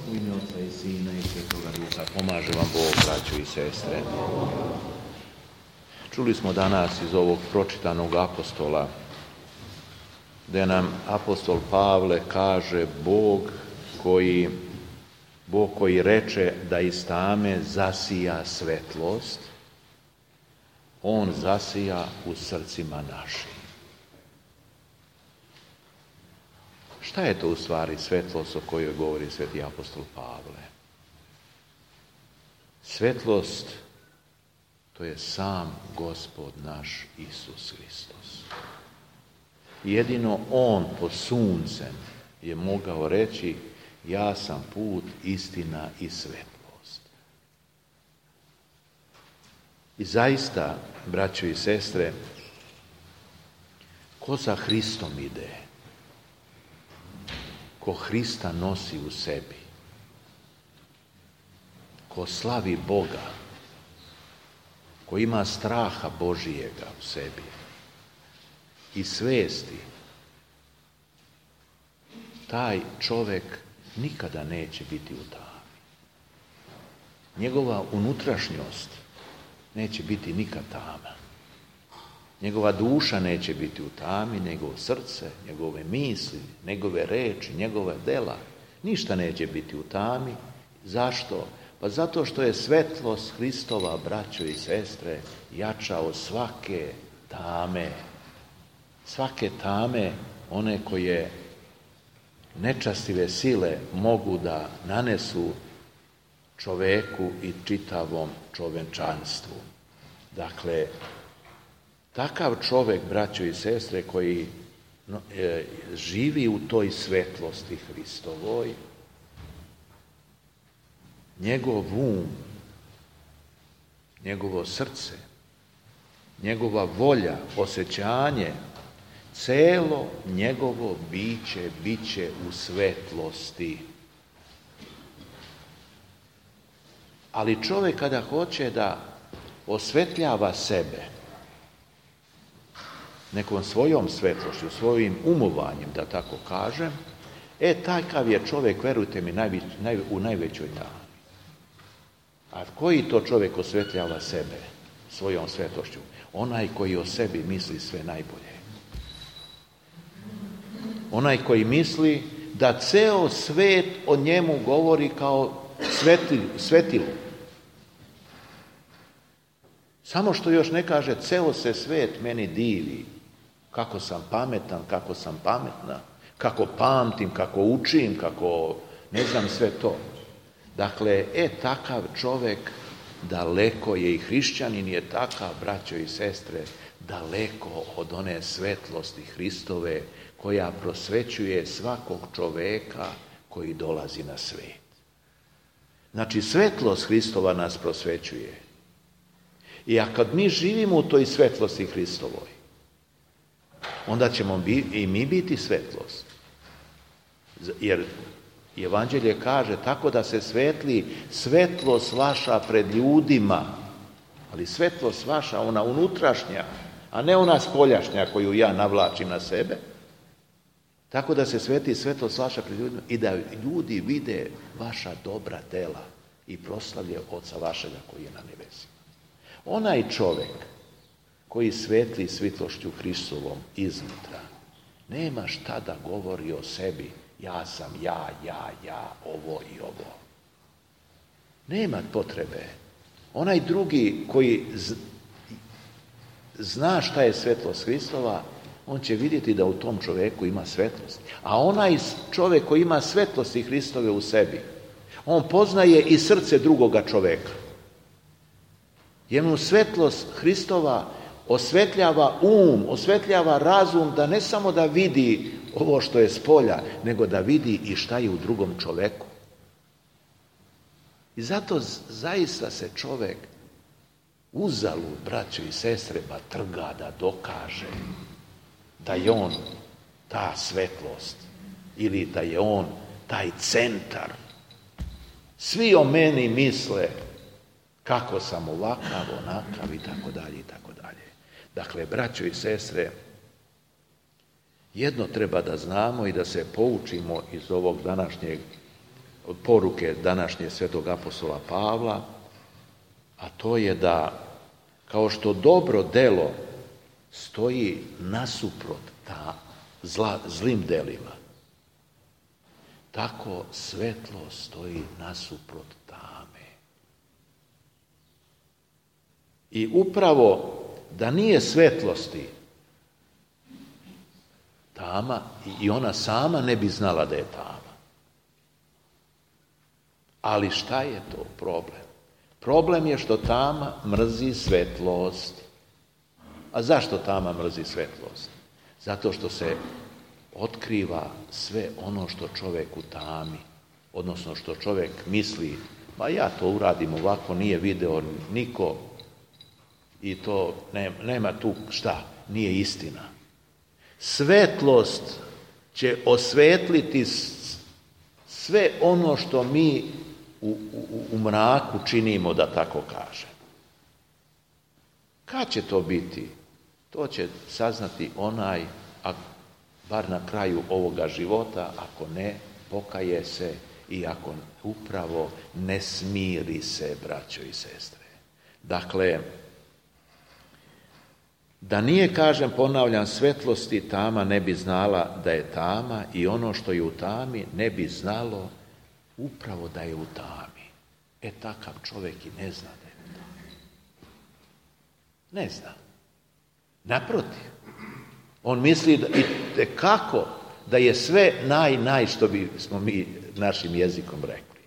U ime Oca i Sina i Svetoga Duha pomaže vam Bog, braćo i sestre. Čuli smo danas iz ovog pročitanog apostola da nam apostol Pavle kaže Bog koji reče da iz tame zasija svetlost, on zasija u srcima našim. Šta je to u stvari svetlost o kojoj govori sveti apostol Pavle? Svetlost, to je sam Gospod naš Isus Hristos. Jedino on pod suncem je mogao reći ja sam put, istina i svetlost. I zaista, braćo i sestre, ko za Hristom ide, ko Hrista nosi u sebi, ko slavi Boga, ko ima straha Božijega u sebi i svesti, taj čovjek nikada neće biti u tami. Njegova unutrašnjost neće biti nikad tama. Njegova duša neće biti u tami, njegovo srce, njegove misli, njegove reči, njegova dela. Ništa neće biti u tami. Zašto? Pa zato što je svetlost Hristova, braćo i sestre, jača od svake tame. Svake tame, one koje nečastive sile mogu da nanesu čoveku i čitavom čovečanstvu. Dakle, takav čovjek, braćo i sestre, koji živi u toj svetlosti Hristovoj, njegov um, njegovo srce, njegova volja, osjećanje, celo njegovo biće bit će u svetlosti. Ali čovjek kada hoće da osvetljava sebe nekom svojom svetlošću, svojim umovanjem, da tako kažem, takav je čovjek, verujte mi, u najvećoj tami. A koji to čovjek osvetljava sebe svojom svetlošću? Onaj koji o sebi misli sve najbolje. Onaj koji misli da ceo svet o njemu govori kao svetilu. Samo što još ne kaže, ceo se svet meni divi, kako sam pametan, kako sam pametna, kako pamtim, kako učim, kako ne znam sve to. Dakle, takav čovjek daleko je, i hrišćanin je takav, braćo i sestre, daleko od one svetlosti Hristove koja prosvećuje svakog čoveka koji dolazi na svet. Znači, svetlost Hristova nas prosvećuje. I kad mi živimo u toj svetlosti Hristovoj, onda ćemo i mi biti svetlost. Jer Evanđelje kaže tako da se svetli svetlost vaša pred ljudima, ali svetlost vaša, ona unutrašnja, a ne ona spoljašnja koju ja navlačim na sebe, tako da se sveti svetlost vaša pred ljudima i da ljudi vide vaša dobra dela i proslavlje Oca vašega koji je na nebesima. Onaj čovjek koji svetli svitlošću Hristovom iznutra, nema šta da govori o sebi, ja sam, ja, ovo i ovo. Nema potrebe. Onaj drugi koji zna šta je svetlost Hristova, on će vidjeti da u tom čovjeku ima svetlost. A onaj čovjek koji ima svetlosti Hristove u sebi, on poznaje i srce drugoga čovjeka. Jer mu svetlost Hristova osvetljava osvetljava razum, da ne samo da vidi ovo što je s polja, nego da vidi i šta je u drugom čovjeku. I zato zaista se čovjek uzalud, braćo i sestre, trga da dokaže da je on ta svetlost ili da je on taj centar. Svi o meni misle kako sam ovakav, onakav i tako dalje i tako dalje. Dakle, braćo i sestre, jedno treba da znamo i da se poučimo iz ovog današnjeg od poruke današnje svetog apostola Pavla, a to je da kao što dobro delo stoji nasuprot zlim delima, tako svetlo stoji nasuprot tame. I upravo da nije svetlosti, tama i ona sama ne bi znala da je tama. Ali šta je to problem? Problem je što tama mrzi svetlost. A zašto tama mrzi svetlost? Zato što se otkriva sve ono što čovjek u tami, odnosno što čovjek misli, ma ja to uradim ovako, nije video niko i to nema tu šta, nije istina. Svetlost će osvetliti sve ono što mi u mraku činimo, da tako kažem. Kad će to biti? To će saznati onaj, a bar na kraju ovoga života, ako ne pokaje se i ako upravo ne smiri se, braćo i sestre. Dakle, da nije, kažem, ponavljam, svetlosti, tama ne bi znala da je tama i ono što je u tami ne bi znalo upravo da je u tami. Takav čovjek i ne zna da je u tami. Ne zna. Naprotiv. On misli kako da je sve naj što bismo mi našim jezikom rekli.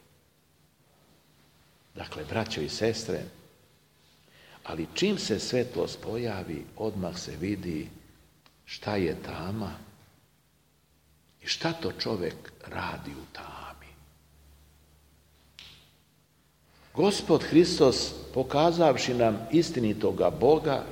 Dakle, braćo i sestre, ali čim se svetlost pojavi, odmah se vidi šta je tama i šta to čovjek radi u tami. Gospod Hristos, pokazavši nam istinitoga Boga,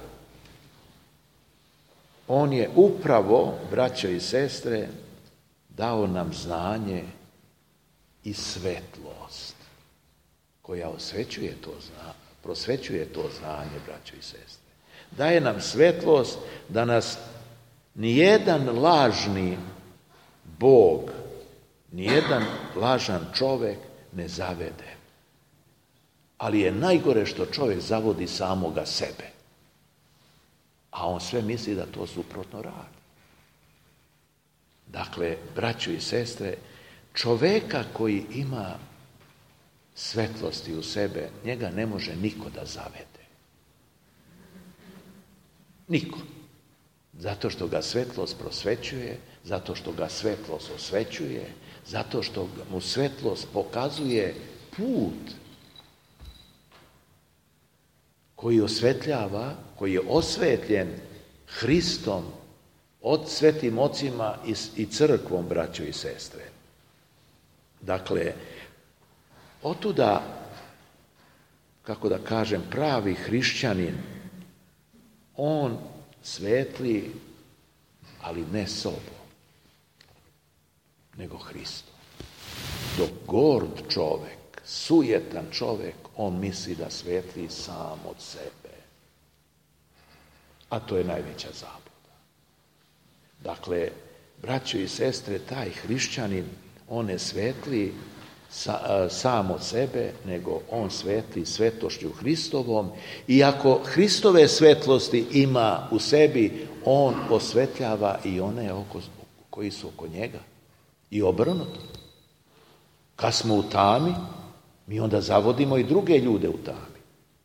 on je upravo, braćo i sestre, dao nam znanje i svetlost koja prosvećuje to znanje, braćo i sestre. Daje nam svetlost da nas nijedan lažni Bog, nijedan lažan čovjek ne zavede. Ali je najgore što čovjek zavodi samoga sebe. A on sve misli da to suprotno radi. Dakle, braćo i sestre, čovjeka koji ima svetlosti u sebe, njega ne može niko da zavede. Niko. Zato što ga svetlost prosvećuje, zato što ga svetlost osvećuje, zato što mu svetlost pokazuje put koji osvetljava, koji je osvetljen Hristom, od svetim ocima i crkvom, braćo i sestre. Dakle, otuda, kako da kažem, pravi hrišćanin, on svetli, ali ne sobom, nego Hristom. Dok gord čovjek, sujetan čovjek, on misli da svetli sam od sebe. A to je najveća zabluda. Dakle, braćo i sestre, taj hrišćanin, on ne svetli sam od sebe, nego on svetli svetošću Hristovom, i ako Hristove svetlosti ima u sebi, on osvetljava i one koji su oko njega. I obrnuto. Kad smo u tami, mi onda zavodimo i druge ljude u tami.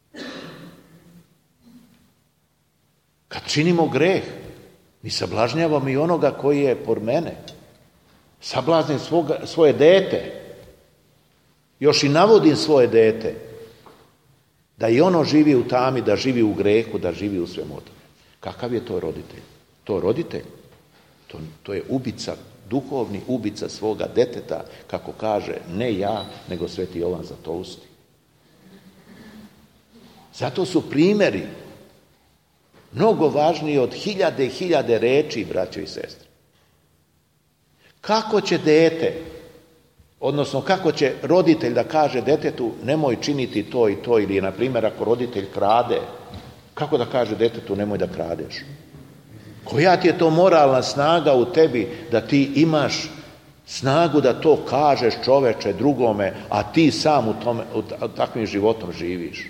Kad činimo greh, mi sablažnjavamo i onoga koji je pored mene. Sablaznim svoje dete. Još i navodim svoje dete. Da i ono živi u tami, da živi u grehu, da živi u svemu tome. Kakav je to roditelj? To roditelj. To je ubica, duhovni ubica svoga deteta, kako kaže, ne ja, nego Sveti Jovan Zlatousti. Zato su primjeri mnogo važniji od hiljade i hiljade reči, braćo i sestre. Kako će dete, odnosno kako će roditelj da kaže detetu nemoj činiti to i to, ili na primjer ako roditelj krade, kako da kaže detetu nemoj da kradeš? Koja ti je to moralna snaga u tebi da ti imaš Snagu da to kažeš čoveče drugome, a ti sam takvim životom živiš.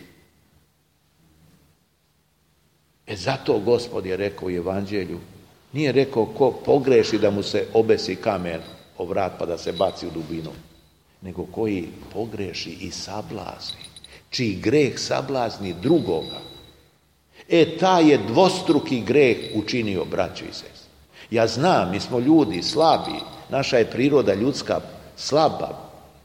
Zato Gospod je rekao u Evanđelju, nije rekao ko pogreši da mu se obesi kamen o vrat pa da se baci u dubinu, nego koji pogreši i sablazni, čiji greh sablazni drugoga. Taj je dvostruki greh učinio, braćo i sestre. Ja znam, mi smo ljudi slabi, naša je priroda ljudska slaba.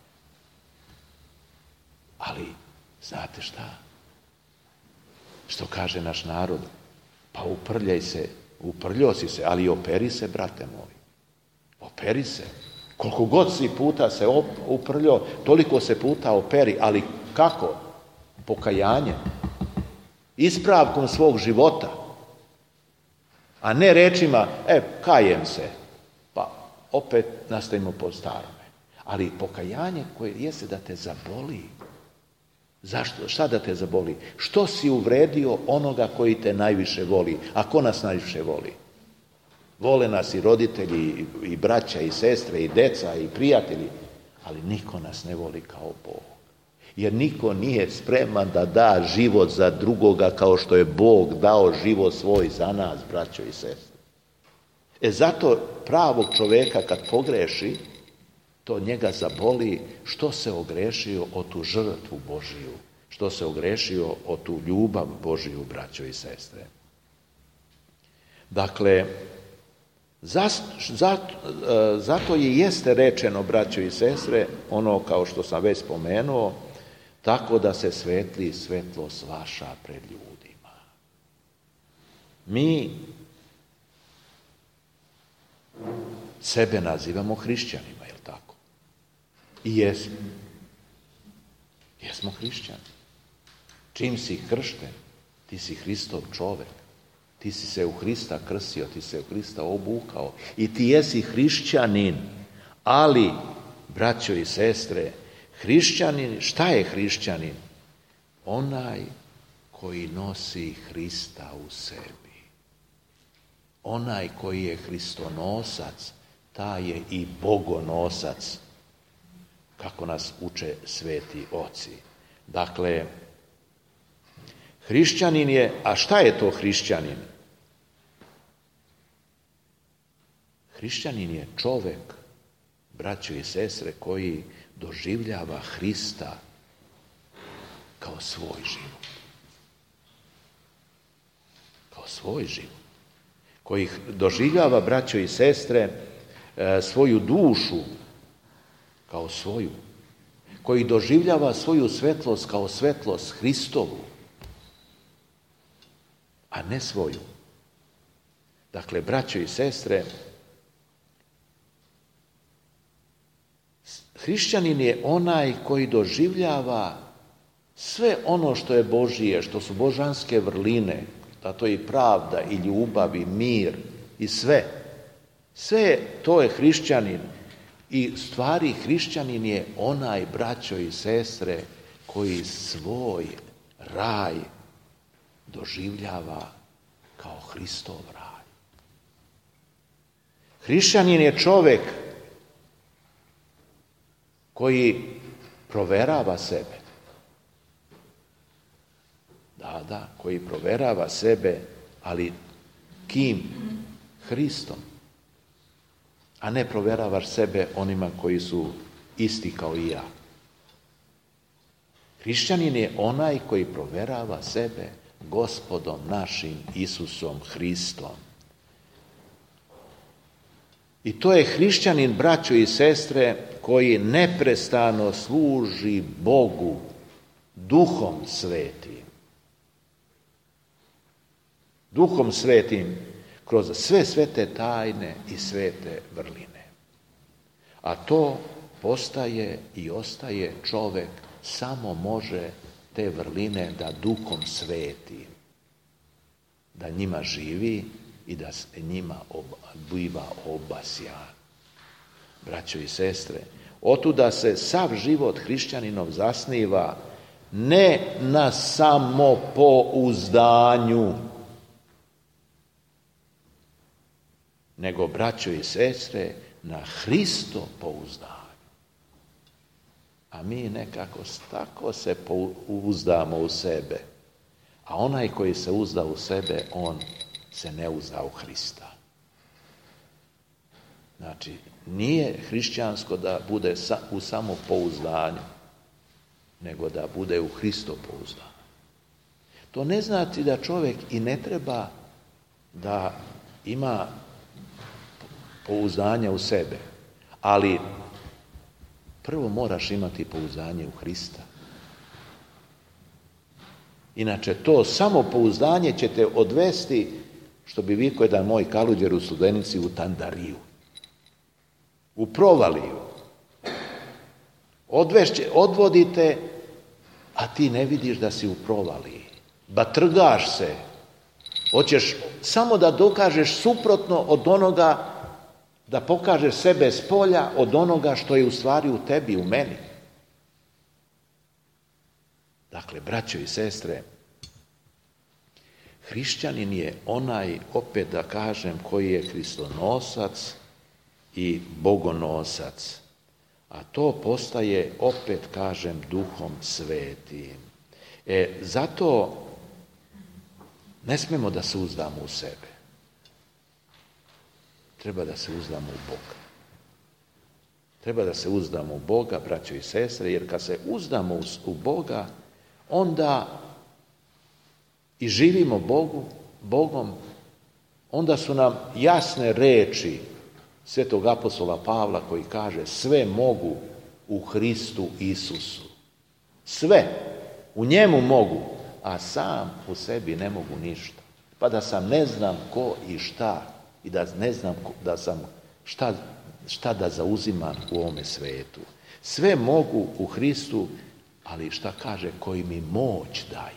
Ali, znate šta? Što kaže naš narod? Pa uprljaj se, uprljao si se, ali operi se, brate moji. Operi se. Koliko god si puta se uprljao, toliko se puta operi, ali kako? Pokajanjem. Ispravkom svog života. A ne rečima, kajem se, pa opet nastavimo po starome. Ali pokajanje koje jeste da te zaboli. Zašto? Šta da te zaboli? Što si uvredio onoga koji te najviše voli? A ko nas najviše voli? Vole nas i roditelji, i braća, i sestre, i deca, i prijatelji. Ali niko nas ne voli kao Bog. Jer niko nije spreman da da život za drugoga kao što je Bog dao život svoj za nas, braćo i sestre. Zato pravog čoveka kad pogreši, to njega zaboli što se ogrešio o tu žrtvu Božiju, što se ogrešio o tu ljubav Božiju, braćo i sestre. Dakle, zato i jeste rečeno, braćo i sestre, ono kao što sam već spomenuo, tako da se svetli svetlost vaša pred ljudima. Mi sebe nazivamo hrišćanima, je li tako? I jesmo. Jesmo hrišćani. Čim si kršten, ti si Hristov čovek. Ti si se u Hrista krsio, ti se u Hrista obukao i ti jesi hrišćanin. Ali, braćo i sestre, hrišćanin, šta je hrišćanin? Onaj koji nosi Hrista u sebi. Onaj koji je hristonosac, taj je i bogonosac, kako nas uče sveti oci. Dakle, hrišćanin je, a šta je to hrišćanin? Hrišćanin je čovek, braćo i sestre, koji doživljava Hrista kao svoj život. Kao svoj život. Koji doživljava, braćo i sestre, svoju dušu kao svoju. Koji doživljava svoju svetlost kao svetlost Hristovu, a ne svoju. Dakle, braćo i sestre, hrišćanin je onaj koji doživljava sve ono što je Božije, što su božanske vrline, da to je i pravda, i ljubav, i mir, i sve. Sve to je hrišćanin. I stvari hrišćanin je onaj, braćo i sestre, koji svoj raj doživljava kao Hristov raj. Hrišćanin je čovek koji proverava sebe. Da, koji proverava sebe, ali kim? Hristom. A ne proveravaš sebe onima koji su isti kao i ja. Hrišćanin je onaj koji proverava sebe Gospodom našim Isusom Hristom. I to je hrišćanin, braćo i sestre, koji neprestano služi Bogu Duhom Svetim. Duhom Svetim kroz sve svete tajne i svete vrline. A to postaje i ostaje čovek, samo može te vrline da Duhom Svetim, da njima živi i da se njima biva obasjan. Braćo i sestre, otuda se sav život hrišćaninov zasniva ne na samopouzdanju, nego, braćo i sestre, na Hristo pouzdanju. A mi nekako tako se uzdamo u sebe. A onaj koji se uzda u sebe, on se ne uzda u Hrista. Znači, nije hrišćansko da bude u samopouzdanju, nego da bude u Hristo pouzdanju. To ne znači da čovjek i ne treba da ima pouzdanje u sebe, ali prvo moraš imati pouzdanje u Hrista. Inače, to samopouzdanje će te odvesti, što bi vikao jedan moj kaluđer u Studenici, u tandariju, u provaliju. Odvodite, a ti ne vidiš da si u provaliji. Batrgaš se. Hoćeš samo da dokažeš suprotno od onoga, da pokažeš sebe s polja od onoga što je u stvari u tebi, u meni. Dakle, braćo i sestre, hrišćanin je onaj, opet da kažem, koji je hristonosac i bogonosac. A to postaje, opet kažem, Duhom Svetim. Zato ne smemo da se uzdamo u sebe. Treba da se uzdamo u Boga. Treba da se uzdamo u Boga, braćo i sestre, jer kad se uzdamo u Boga, onda i živimo Bogom, onda su nam jasne reči svetog apostola Pavla koji kaže sve mogu u Hristu Isusu. Sve u njemu mogu, a sam u sebi ne mogu ništa. Pa da sam ne znam ko i šta i da ne znam da sam šta da zauzimam u ovome svetu. Sve mogu u Hristu, ali šta kaže, koji mi moć daje.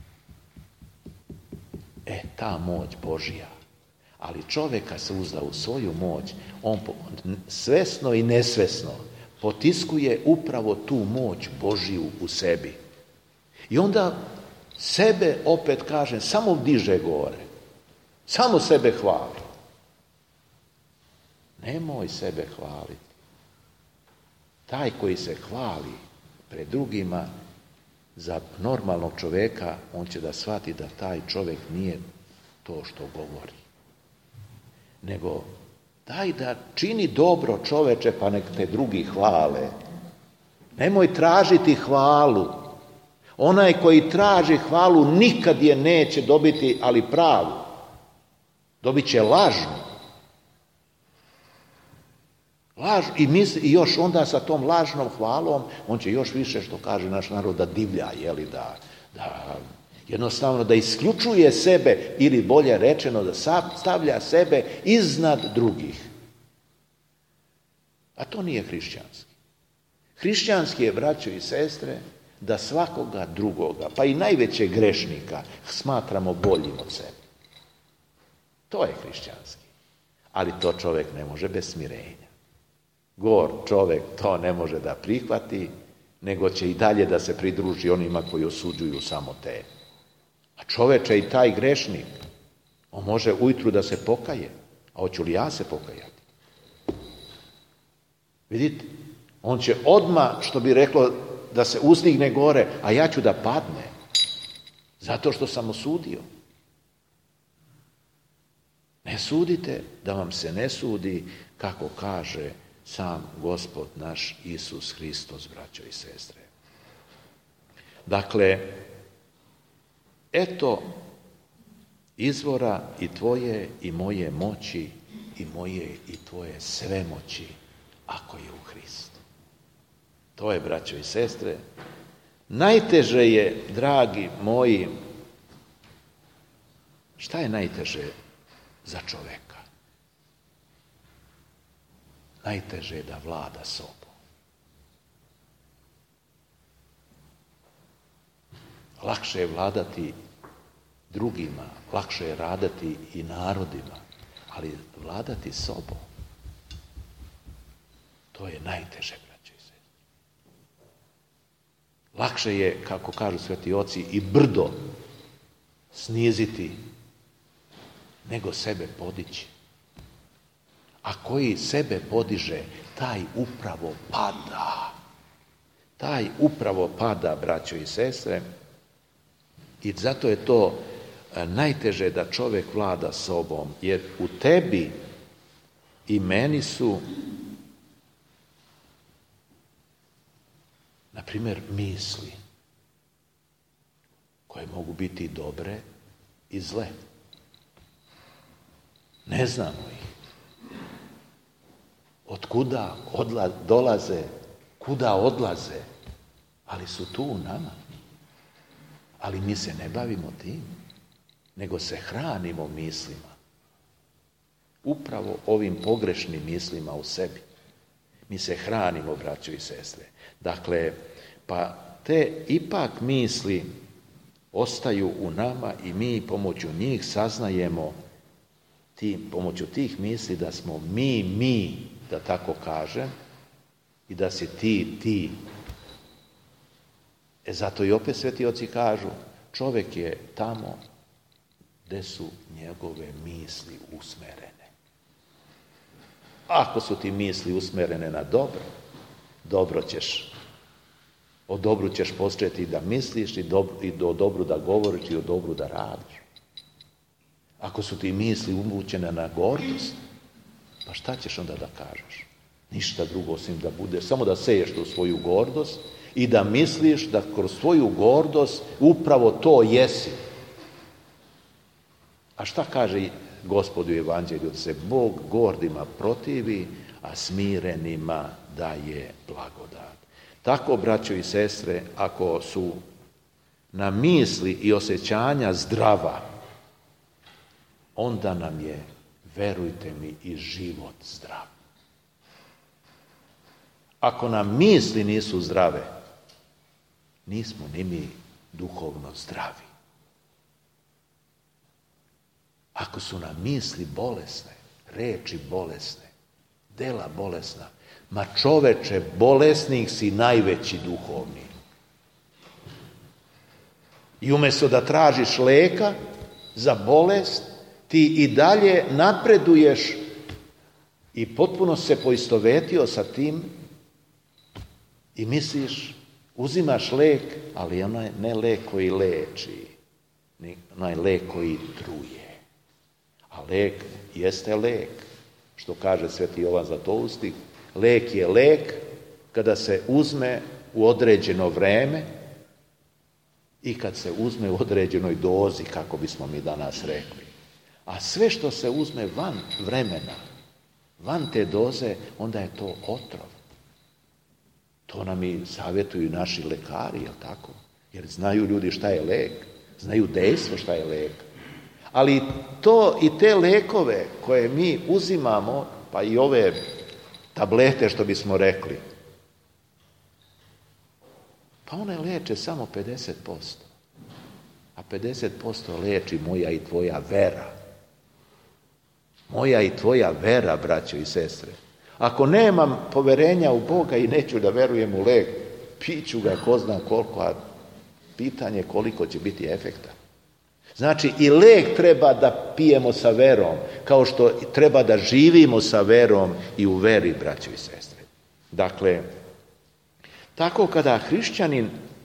Ta moć Božja. Ali čovjeka se uzda u svoju moć, on svesno i nesvesno potiskuje upravo tu moć Božju u sebi. I onda sebe, opet kažem, samo diže gore. Samo sebe hvali. Nemoj sebe hvaliti. Taj koji se hvali pred drugima, za normalnog čovjeka, on će da shvati da taj čovjek nije to što govori. Nego daj da čini dobro, čoveče, pa nek te drugi hvale. Nemoj tražiti hvalu. Onaj koji traži hvalu nikad je neće dobiti, ali pravu. Dobit će lažnu. I još onda sa tom lažnom hvalom on će još više, što kaže naš narod, da divlja, da jednostavno da isključuje sebe, ili bolje rečeno da stavlja sebe iznad drugih. A to nije hrišćanski. Hrišćanski je, braćo i sestre, da svakoga drugoga, pa i najvećeg grešnika, smatramo boljim od sebe. To je hrišćanski. Ali to čovjek ne može bez smirenja. Gor čovjek to ne može da prihvati, nego će i dalje da se pridruži onima koji osuđuju samo te. A čoveče, i taj grešnik, on može ujutru da se pokaje. A hoću li ja se pokajati? Vidite, on će odmah, što bi reklo, da se uzdigne gore, a ja ću da padne. Zato što sam osudio. Ne sudite da vam se ne sudi, kako kaže sam Gospod naš Isus Hristos, braćo i sestre. Dakle, eto izvora i tvoje i moje moći, i moje i tvoje svemoći, ako je u Hristu. To je, braćo i sestre, najteže je, dragi moji, šta je najteže za čovjeka? Najteže je da vlada sobom. Lakše je vladati drugima, lakše je raditi i narodima, ali vladati sobom, to je najteže, braćo i sestre. Lakše je, kako kažu sveti oci, i brdo sniziti nego sebe podići. a koji sebe podiže, taj upravo pada. Taj upravo pada, braćo i sestre, i zato je to najteže da čovjek vlada sobom, jer u tebi i meni su, na primjer, misli koje mogu biti dobre i zle. Ne znamo ih. Od kuda dolaze, kuda odlaze, ali su tu u nama. Ali mi se ne bavimo tim, nego se hranimo mislima. Upravo ovim pogrešnim mislima u sebi. Mi se hranimo, braćo i sestre. Dakle, pa te ipak misli ostaju u nama i mi pomoću njih saznajemo, pomoću tih misli da smo mi, da tako kažem, i da si ti. Zato i opet sveti oci kažu, čovjek je tamo gdje su njegove misli usmerene. Ako su ti misli usmerene na dobro ćeš, o dobru ćeš početi da misliš i o dobru da govoriš i o dobru da radiš. Ako su ti misli uvučene na gordost, pa šta ćeš onda da kažeš? Ništa drugo osim da bude, samo da seješ tu svoju gordost i da misliš da kroz svoju gordost upravo to jesi. A šta kaže Gospod u Evanđelju? Da se Bog gordima protivi, a smirenima daje blagodat. Tako, braćo i sestre, ako su na misli i osjećanja zdrava, onda nam je, verujte mi, i život zdrav. Ako nam misli nisu zdrave, nismo ni mi duhovno zdravi. Ako su nam misli bolesne, reči bolesne, dela bolesna, ma čoveče, bolesnik si najveći duhovni. I umjesto da tražiš leka za bolest, ti i dalje napreduješ i potpuno se poistovetio sa tim i misliš, uzimaš lek, ali onaj ne lek koji leči, onaj lek koji truje. A lek jeste lek, što kaže sveti Jovan Zlatoustih, lek je lek kada se uzme u određeno vreme i kad se uzme u određenoj dozi, kako bismo mi danas rekli. A sve što se uzme van vremena, van te doze, onda je to otrov. To nam i savjetuju naši lekari, jel tako? Jer znaju ljudi šta je lek, znaju dejstvo šta je lek. Ali to i te lekove koje mi uzimamo, pa i ove tablete što bismo rekli, pa one leče samo 50%. A 50% leči moja i tvoja vera. Moja i tvoja vera, braćo i sestre. Ako nemam poverenja u Boga i neću da verujem u lek, piću ga ko zna koliko, a pitanje koliko će biti efekta. Znači i lek treba da pijemo sa verom, kao što treba da živimo sa verom i u veri, braćo i sestre. Dakle, tako kada hrišćanin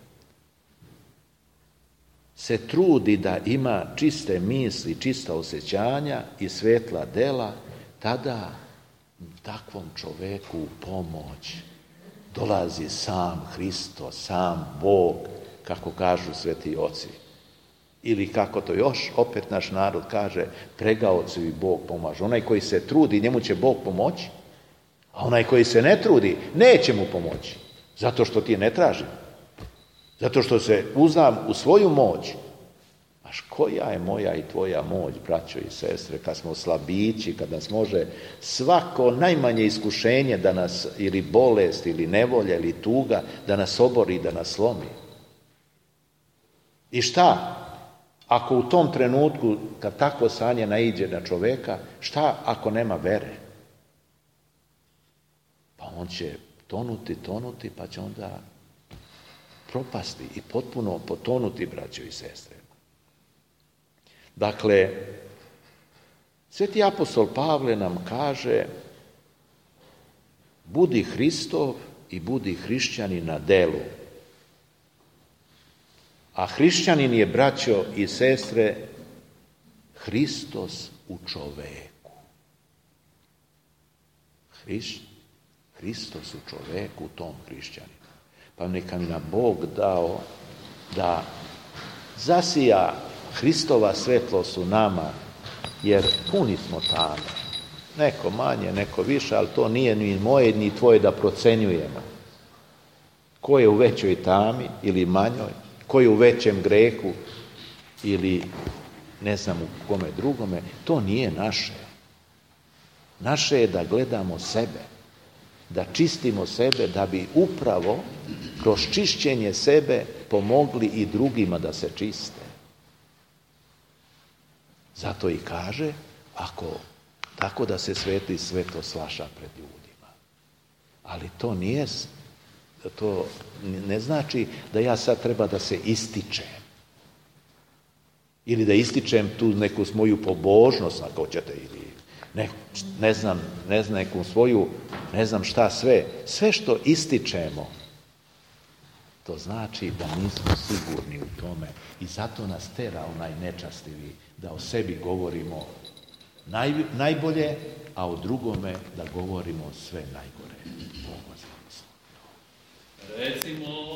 se trudi da ima čiste misli, čista osjećanja i svetla dela, tada takvom čoveku u pomoć dolazi sam Hristos, sam Bog, kako kažu sveti oci. Ili kako to još opet naš narod kaže, pregaocu i Bog pomaže. Onaj koji se trudi, njemu će Bog pomoći, a onaj koji se ne trudi, neće mu pomoći. Zato što ti je ne tražim. Zato što se uznam u svoju moć. Až koja je moja i tvoja moć, braćo i sestre, kad smo slabići, kad nas može svako najmanje iskušenje da nas, ili bolest, ili nevolja, ili tuga, da nas obori, da nas slomi. I šta? Ako u tom trenutku, kad takvo stanje naiđe na čoveka, šta ako nema vere? Pa on će tonuti, pa će onda propasti i potpuno potonuti, braćo i sestre. Dakle, sveti apostol Pavle nam kaže Budi Hristov i budi hrišćanin na delu. A hrišćanin je, braćo i sestre, Hristos u čoveku. Hristos u čoveku, u tom hrišćaninu. Pa neka mi nam Bog dao da zasija Hristova svetlost u nama, jer puni smo tame. Neko manje, neko više, ali to nije ni moje ni tvoje da procenjujemo. Ko je u većoj tami ili manjoj, ko je u većem grehu ili ne znam u kome drugome, to nije naše. Naše je da gledamo sebe, da čistimo sebe, da bi upravo kroz čišćenje sebe pomogli i drugima da se čiste. Zato i kaže, ako tako da se svetli svetost vaša pred ljudima. Ali to ne znači da ja sad treba da se ističem. Ili da ističem tu neku svoju pobožnost, ako hoćete, ili ne znam neku svoju, ne znam šta sve. Sve što ističemo, to znači da nismo sigurni u tome. I zato nas tera onaj nečastivi da o sebi govorimo najbolje, a o drugome da govorimo sve najgore. Recimo